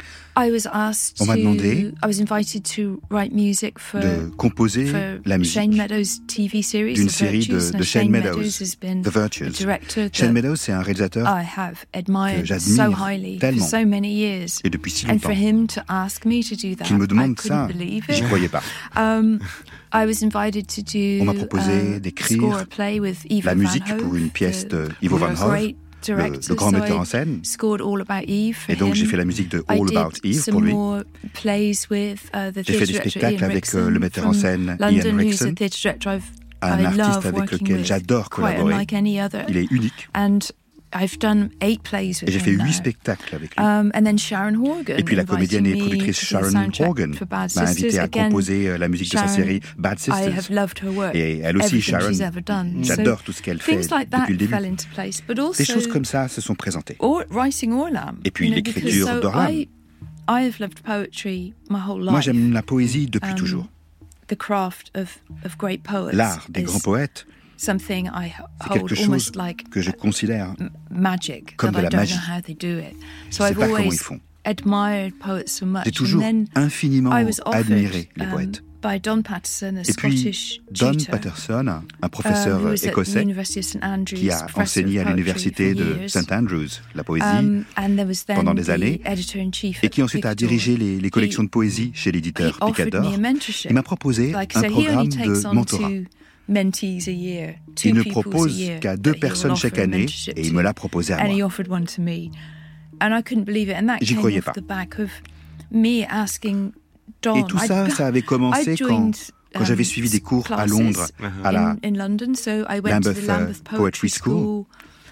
I was asked On m'a to, demandé I was invited to write music for, de composer for la musique Shane Meadows' T V series, d'une The série de, Virtues. de Now, Shane Meadows, has been The Virtues. a director Shane that Meadows, c'est un réalisateur I have admired que j'admire so highly tellement. for so many years. et depuis si And for longtemps. him to ask me to do that, Qu'il me I demande couldn't ça, believe j'y it. croyais pas. Um, I was invited to do On m'a proposé uh, d'écrire score a play with Ivo la Van musique Hove, pour une pièce the de Ivo Van Hove, great le, director. le grand So metteur I en scène. scored All About Eve for Et donc j'ai him. fait la musique de I All did About Eve some pour lui. more plays with, uh, the J'ai fait theatre des director spectacles Ian avec euh, Rickson le metteur en from scène London, Ian who's Rickson, a theatre director I've, un I artiste love avec working lequel with, j'adore quite collaborer. unlike any other. Il est unique. And I've done eight plays with Et j'ai fait him huit now. spectacles avec lui. Um, and then Sharon Horgan. Et puis la comédienne et invited me productrice to do the Sharon soundtrack Horgan for Bad m'a invité Sisters. à Again, composer euh, la musique de sa Sharon, série Bad I have Sisters. loved her work. Et elle aussi, Everything Sharon, she's ever done. j'adore So tout ce qu'elle fait things like that depuis le début. fell into place, but also Des choses comme ça se sont présentées. or, writing Orlam. Et puis you know, because l'écriture so d'Orlam. I, I have loved poetry my whole life. Moi, j'aime la poésie depuis Um, toujours. The craft of, of great poets L'art des is grands poètes, something I c'est hold quelque chose almost like que je considère m- magic, comme that de I la don't magie. know how they do it. Je So sais I've pas comment ils always font. admired poets so much. J'ai toujours And then infiniment I was offered, admiré les um, poètes. by Don Patterson, a Et puis, Scottish Don tutor, Patterson, un um, professeur who was at the écossais University of Saint Andrews, qui a professor enseigné of à poetry l'université for de years. Saint Andrews la poésie, Um, and there was then pendant des the années, editor-in-chief et qui at ensuite a Picador. dirigé les, les collections He- de poésie chez l'éditeur he offered Picador. me a mentorship. Il m'a proposé Like, un so he programme only takes de on mentorat. two mentees a year, two Il ne pupils a propose year, qu'à deux that he will personnes offer chaque a année, mentorship et il to. me l'a proposé à And he moi. offered one to me. And I couldn't believe it. And that J'y came croyais off pas. the back of me asking Don. Et tout ça, I'd- ça avait commencé I quand, joined, quand j'avais um, suivi des cours à classes Londres, à la in, in London, so I went Lambeth, to the uh, Lambeth Poetry, Poetry School. School.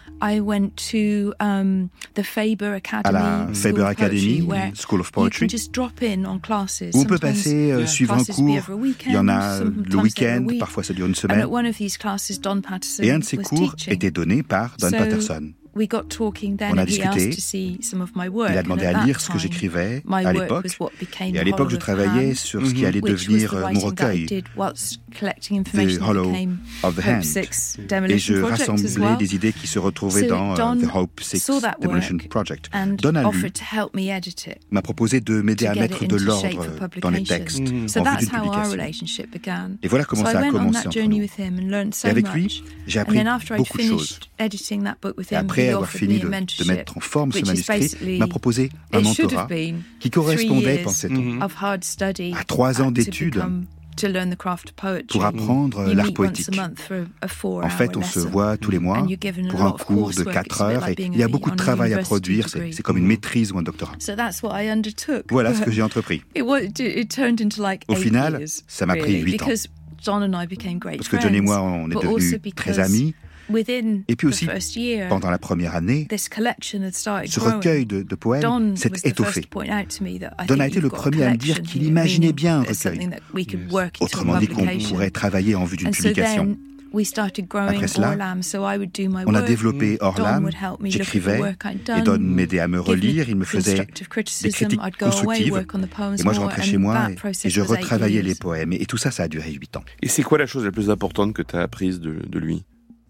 I went to um, the Faber Academy, à la School Faber of Academy, Poetry, where School of you Poetry, can just drop in on classes. où on peut Sometimes passer, euh, suivre un classes be cours. over a weekend, Il y en a sometimes le they're a week-end, week. parfois ça dure une And semaine. at one of these classes, Don Patterson Et un de ces was cours teaching. était donné par Don So, Patterson. We got talking then On a and he discuté. asked to see some of my work. Il a And demandé at à that lire ce que time, j'écrivais my à work l'époque. was what became Et à the l'époque, Hollow je of travaillais Hand, sur ce qui allait which was devenir the euh, mon writing that I recueil, did whilst collecting The information that Hollow became of the Hope Hand. Six Et Demolition je Project as rassemblais well. des idées qui se retrouvaient So dans euh, Don The Hope Six saw that Demolition work Project. and Don a lu, offered to help me edit it, m'a proposé de m'aider to à get mettre it de into shape l'ordre for dans les publication. textes So en vue that's d'une how our publication. relationship began. Et voilà comment So ça I a went on commencé that entre journey nous. with him and learned so Et avec much. lui, j'ai And appris then after I'd beaucoup de choses. finished editing that book with Et him, après he avoir offered fini me a de, de mentorship, mettre en forme ce which is manuscrit, basically- il m'a proposé un it should have mentorat been qui three correspondait, years pensait-on, of hard study à trois ans to d'études become- to learn the craft of poetry. pour apprendre You l'art meet poétique. once a month for a four-hour En fait, on se lesson. voit tous les mois And you're given a pour lot un of cours de coursework. quatre It's a bit heures like et being il y a a- beaucoup on de a travail à university produire, c'est degree. c'est comme une maîtrise ou un doctorat. So that's what I undertook. Voilà ce que j'ai entrepris. It, wa- it, it turned into like Au eight final, years, ça m'a pris really, huit ans. because John and I became great Parce que John et moi, friends, on est but also devenus because très amis. within Et puis the aussi, first year, pendant la première année, this collection had started ce growing. recueil de, de poèmes Don s'est was the étoffé. first to point out to me that I Don think a été you've le got a premier à me dire collection qu'il here, imaginait meaning bien un there's recueil. something that we could work into a Autrement dit, qu'on publication. pourrait travailler en vue d'une And so publication. then we started growing Après cela, Orlam, so I would do my On a work. développé Don Orlam, would help me look at the j'écrivais, work I'd et Don done, m'aidait à me give me relire, il me faisait constructive des criticism, critiques I'd go away, constructives, work on the poems et moi je more, rentrais chez and moi that et, process et je was eight retravaillais les years. poèmes. Et, et tout ça, ça a duré huit ans. Et c'est quoi la chose la plus importante que tu as apprise de, de lui?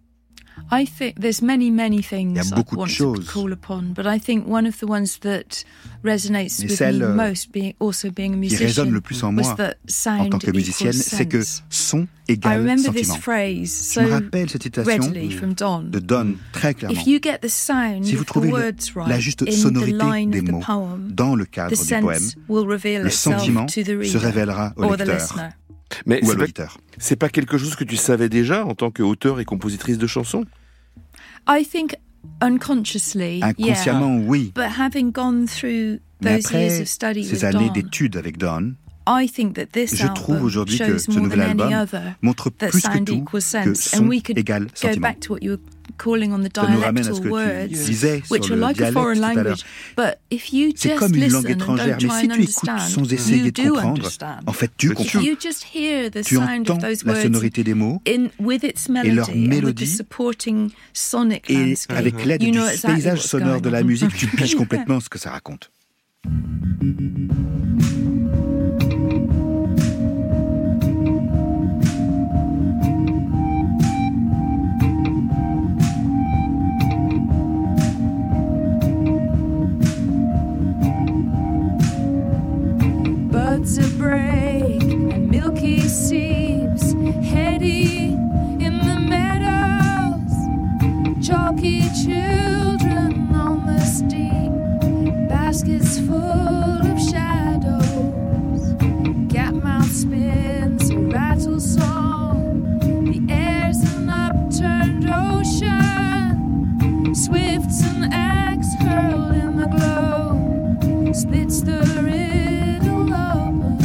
I think there's many, many things Il y a I beaucoup de want to choses. call upon, but I think one of the ones that resonates Mais with celle, me euh, most, being also being a Qui musician, résonne le plus en was moi that en sound tant que musicienne, equals c'est que sense. son I égale remember this sentiment. phrase Je me so rappelle cette citation readily from Don. de Don très clairement. If you get the sound Si vous of the trouvez le- words right la juste in the sonorité line des of the mots poem, dans le the cadre du poème, sense will reveal le itself sentiment to the se reader révélera au or the lecteur listener. Mais ou à c'est pas, l'auditeur. c'est pas quelque chose que tu savais déjà en tant qu'auteur et compositrice de chansons? I think unconsciously, Inconsciemment, yeah. oui. But having gone through Mais those years après of study ces with années Don, d'études avec Don, I think that this je trouve album aujourd'hui que shows ce more nouvel than any album other montre that plus que sound tout equals que sense. son And we could égale go sentiment. back to what you were calling on the Ça nous ramène à ce dialectal que words, tu disais which sur are le like a dialecte foreign tout à l'heure. language. But if you C'est just comme une langue listen and étrangère, don't mais try si and tu écoutes understand, sans essayer you de do comprendre, understand. en fait, tu But comprends. You just hear the Tu sound of entends those la words sonorité des mots in, with its et leur melody and with the mélodie, supporting sonic et landscape. avec l'aide You du know exactly paysage what's sonore going de la on. musique, tu piges complètement ce que ça raconte. Buds of break and milky seeps, heady in the meadows, chalky children on the steep, baskets full of shadows, cat-mouth spins a rattle song, the air's an upturned ocean, swifts and axe hurled in the glow, splits the riddle open.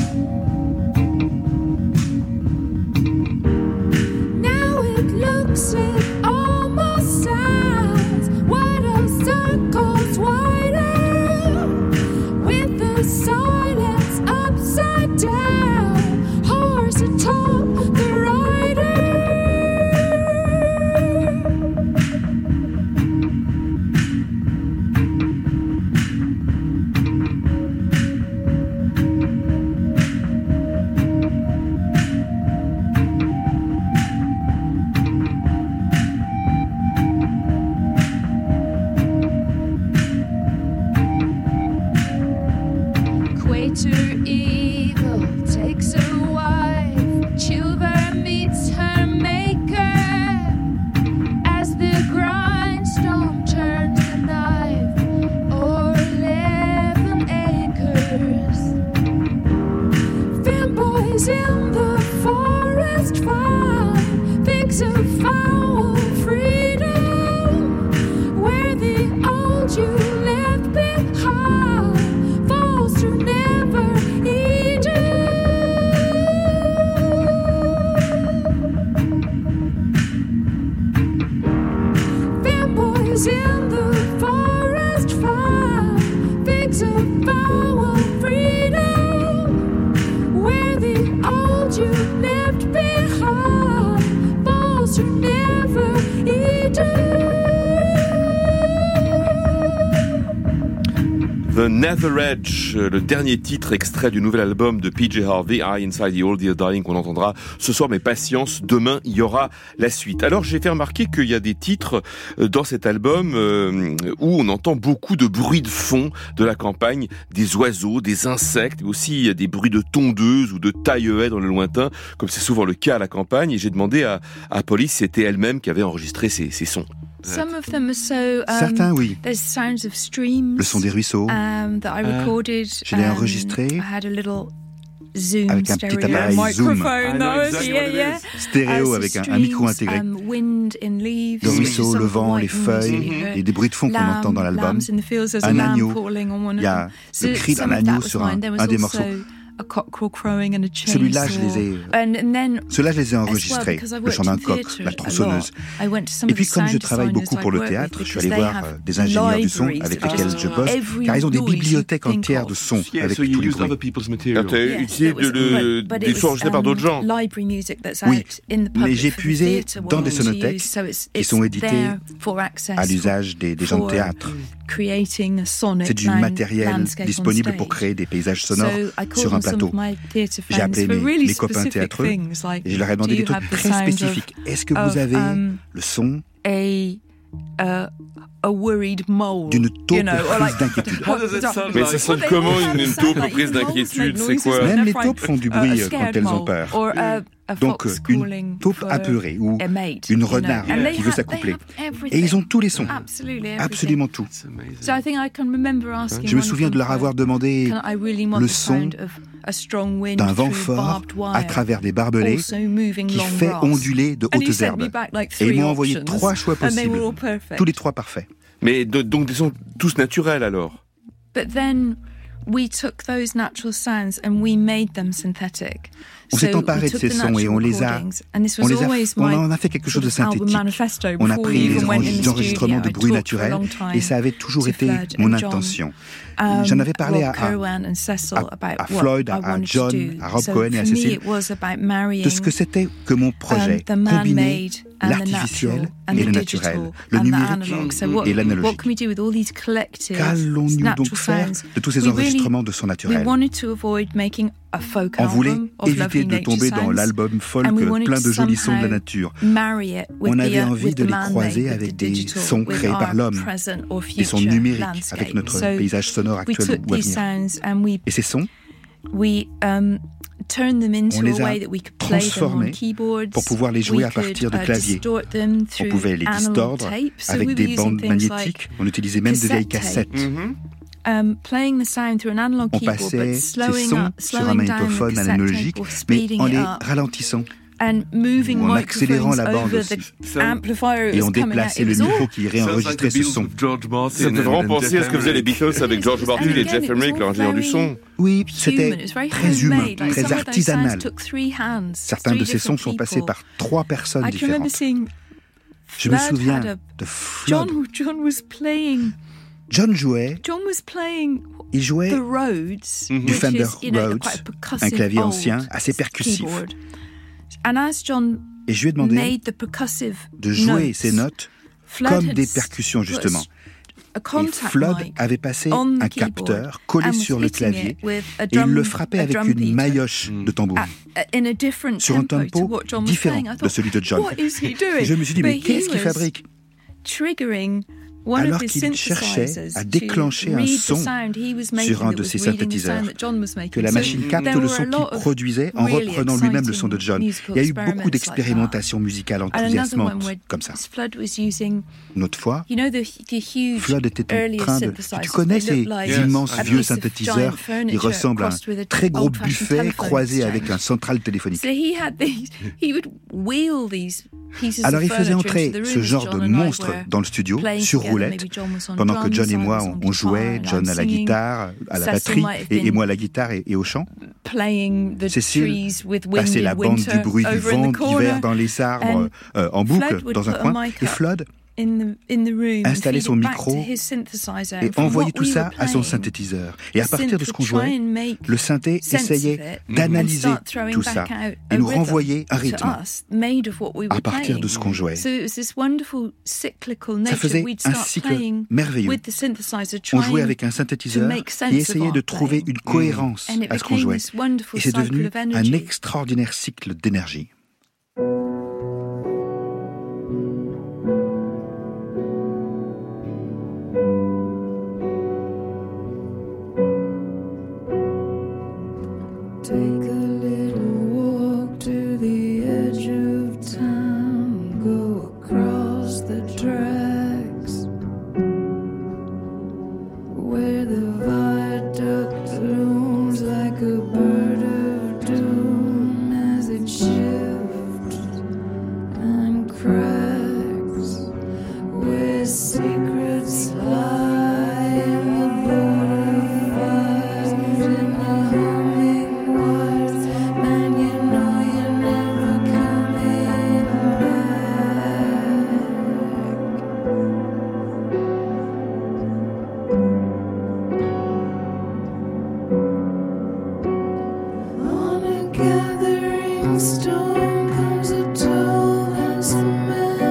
Now it looks, it almost sounds wider circles wider, with the silence upside down, horse atop the rider. Quater evil takes a wife, Chilver meets her maker, as the grindstone turns the knife o'er eleven acres. Fanboys in the forest find figs of foul freedom, where the old you left behind falls to never Eden. Fanboys in the forest find figs of foul freedom, where the old you left behind falls to never Eden. The Nether Edge, le dernier titre extrait du nouvel album de P J Harvey, I Inside the Old Dear Darling, qu'on entendra ce soir, mais patience, demain il y aura la suite. Alors j'ai fait remarquer qu'il y a des titres dans cet album euh, où on entend beaucoup de bruits de fond de la campagne, des oiseaux, des insectes, mais aussi des bruits de tondeuses ou de taille-haie dans le lointain, comme c'est souvent le cas à la campagne, et j'ai demandé à, à Polly si c'était elle-même qui avait enregistré ces, ces sons. Some of them are so. Um, Certains, oui. There's sounds of streams. Le son des ruisseaux, Um, that I recorded. je l'ai um, enregistré I had a little Zoom avec un petit stereo appareil Zoom. microphone. I know those, exactly yeah, what it yeah. stéréo Uh, avec un, so un micro streams, intégré. um, wind in leaves, Le which is ruisseau, some le of the vent, les white noise feuilles, you hear. et des bruits de fond qu'on Lamb, entend dans l'album. lambs in the fields, there's a Un lamb agneau. calling on one Il y of a them. le cri d'un some of agneau that was sur un, mine. There was un des also morceaux. a cockerel crowing and a chainsaw. Celui-là, je les ai- And, and then, Ceux-là, je les ai as well, enregistrés. because I Le worked chant d'un in coq, theatre la a tronçonneuse. lot, I went to some Et of puis, the comme je sound travaille designers beaucoup I pour le work théâtre, with, je suis allé because they voir have euh, des ingénieurs du son libraries avec that lesquels just je bosse, every car ils ont des noise you bibliothèques think entières of. de sons Yeah, avec so you tous les use bruits. other people's material. Tu as Yes, utilisé it was- de, le, but- but des it sons was, enregistrés par um, d'autres gens. library music that's Oui, out in the mais public j'ai for the puisé theatre dans des world to sonothèques use, so it's- qui it's sont éditées there for access, à l'usage des, des gens de for théâtre. creating a sonic C'est du land- matériel landscape on disponible pour stage. créer des paysages sonores So I called sur un on some plateau. of my theatre J'ai friends appelé for mes, really mes copains specific théâtreux things, like, et je leur ai demandé do des you trucs have the très sound of- spécifiques. Est-ce que of, vous avez um, le son a uh, a worried mole, d'une taupe you know, or prise like- d'inquiétude? How does it sound Mais like? ça sonne comment comment, une, une ça sonne taupe like prise moles d'inquiétude, make c'est noises quoi? when Même they're les frightened. taupes font du Uh, a bruit euh, quand scared elles ont mole, peur. or a a Donc fox une calling taupe for apeurée ou a mate, une you know. renarde And they qui veut have- s'accoupler. they have Et ils ont tous les sons, Absolutely everything. absolument tout. It's amazing. So I think I can remember asking Je me one of souviens de them leur for- avoir demandé Can I really want le the son sound of a strong wind d'un vent through fort barbed wire, à travers des barbelés also moving qui long fait grass. onduler de And he hautes sent me herbes. back like Et ils three m'ont envoyé options, trois choix and they possibles, were all perfect. tous les trois parfaits. Mais de- donc des sons tous naturels alors. But then we took those natural sounds and we made them synthetic. On s'est So emparé we de took ces the sons et on natural les a, recordings, and this on was les a, always on my en a fait quelque chose de sort of album synthétique. manifesto On a before pris we les even went in enregistre- the enregistrements de studio. bruit I talked for a naturel long time et ça avait toujours to été Flood mon and John. intention. Um, J'en avais parlé Rob à, à, Cohen and Cecil à- about à what Floyd, I à wanted to John, do. à Rob So Cohen et à for me, Cécile, it was about marrying de ce que c'était que mon projet, um, the man-made combiner and the l'artificiel natural and et the le digital naturel, le and the numérique analog. So what, et what l'analogique. can we do with all these collective Qu'allons-nous donc natural faire sounds? de tous ces We really- enregistrements de son We naturel? wanted to avoid making a folk On voulait album of éviter lovely de nature tomber dans sounds, l'album folk and we wanted plein to de jolis sons de la somehow nature. marry it with On the, avait uh, envie with de the les man-made, croiser with avec the des digital, sons with créés our par l'homme present or et son future numérique landscape. avec notre So paysage sonore we actuel took ou à these venir. sounds and we Et ces sons, we um, turned them into on les a a way that we could play them on transformés keyboards. pour pouvoir les jouer We à partir could, de uh, claviers. distort them On through pouvait les analog distordre tapes. So we avec were des using bandes things magnétiques. like On utilisait même de vieilles cassette cassettes. Mhm. um, playing the sound through an analog On keyboard, passait but ces slowing sons up, sur un slowing down the magnétophone cassette analogique, tape or mais speeding en it les up, ralentissant and moving ou en accélérant microphones la bande over aussi. the Ça- amplifier it et was on coming out. déplaçait It le was all micro qui réenregistrait ce son. Ça fait vraiment penser à ce que faisaient les Beatles avec George Martin et Jeff Emerick, leur ingénieur du son. Oui, human. c'était It was very très humain, homemade. Like très some of those artisanal. sounds took three hands, Certains three de ces sons different sont passés people. par trois personnes I can remember différentes. seeing Je me Flood souviens had a- de John. Flood. John was playing. John jouait, John was playing il jouait the Rhodes, Mhm. du which Fender is, you know, Rhodes, quite a percussive un clavier old ancien assez percussif. keyboard. And as John Et je lui ai demandé made the percussive de jouer notes, ces notes Flood comme had des s- percussions put a justement. s- a Et contact Flood mic avait passé on the un keyboard capteur collé and was sur le hitting clavier it with a et drum- il le frappait a avec drum une beat maillotche Mm. de tambour at- in a different sur un tempo to tempo what John was différent playing. I de thought, celui de John. what is he doing? Je me suis dit, mais But he qu'est-ce qu'il was fabrique? triggering one Alors of his qu'il cherchait synthesizers à to déclencher un read the son sound he was making sur un that de was ses reading the synthétiseurs, sound that John was making. que la So machine capte there le were son a lot qu'il of produisait en really reprenant lui-même le son de exciting John. musical Il y a eu beaucoup experiments like d'expérimentations musicales And another one enthousiasmantes where comme ça. Flood was using, Une autre fois, you know, the, the huge Flood était en earlier train de... synthesizers. Tu connais They ces looked like immenses a vieux piece of synthétiseurs? giant furniture Ils ressemblent à crossed with un a très gros old-fashioned buffet telephone croisé avec exchange. un central téléphonique. So he had these, he would wheel these pieces Alors of il faisait furniture entrer into the ce room as genre de John and I monstre were dans le studio, playing sur together. roulette, Maybe John was on pendant que drums, John et I moi was on on guitar, jouait, and John I'm à la singing, guitare, à la Cecil batterie might have et, et been moi à la guitare et, et au chant. playing the Cécile trees with wind Passait in la bande winter du bruit du over in vent the corner. d'hiver dans les arbres euh, en boucle Flood would dans un put a coin. mic Et up Flood in the, in the room and installait feed son it back micro to his synthesizer. et And from envoyait what tout we ça were à son playing, synthétiseur. Et à the partir de synth ce qu'on would try jouait, and make le synthé sense essayait of it d'analyser and start throwing tout ça back out et a nous rhythm renvoyer un to rythme us made of what we were à partir de playing. ce qu'on jouait. So it was this wonderful cyclical Ça nature. faisait We'd un start cycle playing merveilleux. with the synthesizer, On jouait trying avec un to synthétiseur make sense et of essayait our de trouver playing. une cohérence And it à ce qu'on became jouait. this wonderful Et c'est cycle devenu of un energy. extraordinaire cycle d'énergie. Take a little walk to the edge of town, go across the tracks where the viaduct looms like a bird of doom as it shifts and cracks, where secrets lie in the border fires in the humming wires. Man, you know you're never coming back. On a gathering storm comes a tall handsome man.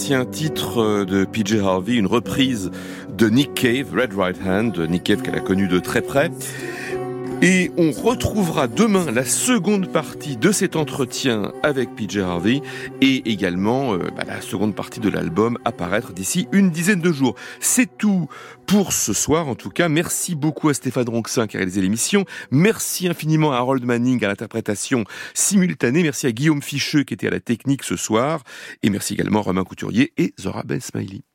ancien titre de P J Harvey, une reprise de Nick Cave, Red Right Hand, Nick Cave qu'elle a connu de très près. Et on retrouvera demain la seconde partie de cet entretien avec P J Harvey et également euh, bah, la seconde partie de l'album apparaître d'ici une dizaine de jours. C'est tout pour ce soir en tout cas. Merci beaucoup à Stéphane Ronxin qui a réalisé l'émission. Merci infiniment à Harold Manning à l'interprétation simultanée. Merci à Guillaume Ficheux qui était à la technique ce soir. Et merci également à Romain Couturier et Zora Ben Smiley.